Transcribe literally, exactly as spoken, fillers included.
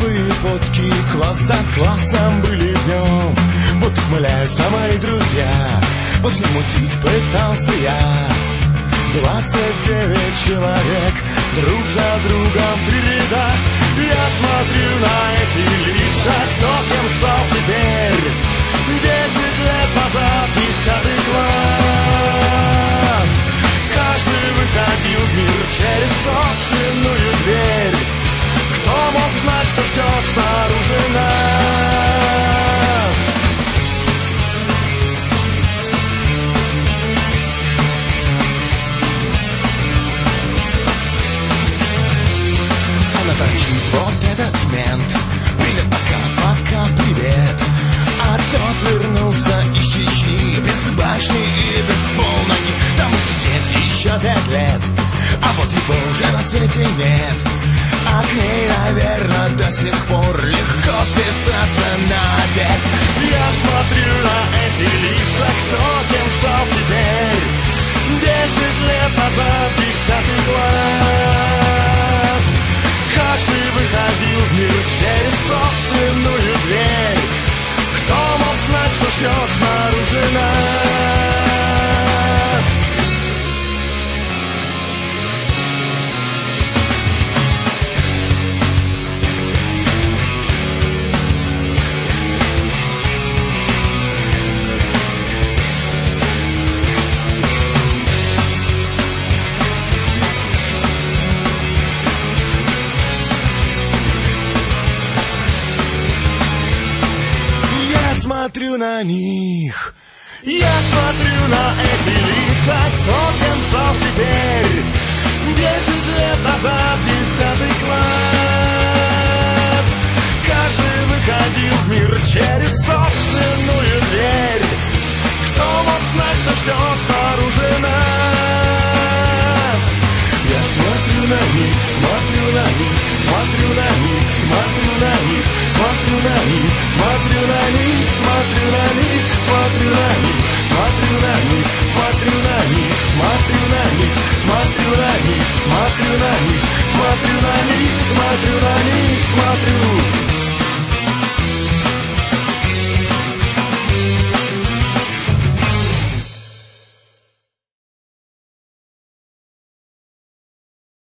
Первые фотки класс за классом были днем. Вот ухмыляются мои друзья, вот замутить пытался я. Двадцать девять человек, друг за другом три ряда. Я смотрю на эти лица, кто кем стал теперь. Десять лет назад, десятый класс. Каждый выходил в мир через собственную дверь. Кто мог знать, что ждет снаружи нас? Она торчит, вот этот мент. Привет, пока, пока, привет. А тот вернулся из Чечни, без башни и без полноги. Там сидит еще пять лет, а вот его уже на свете нет. А к ней, наверное, до сих пор легко писаться на обед. Я смотрю на эти лица, кто кем стал теперь. Десять лет назад, десятый класс. Каждый выходил в мир через собственную дверь. Кто мог знать, что ждет снаружи нас? Смотрю на них, я смотрю на эти лица, кто кем стал теперь. Десять лет назад, десятый класс.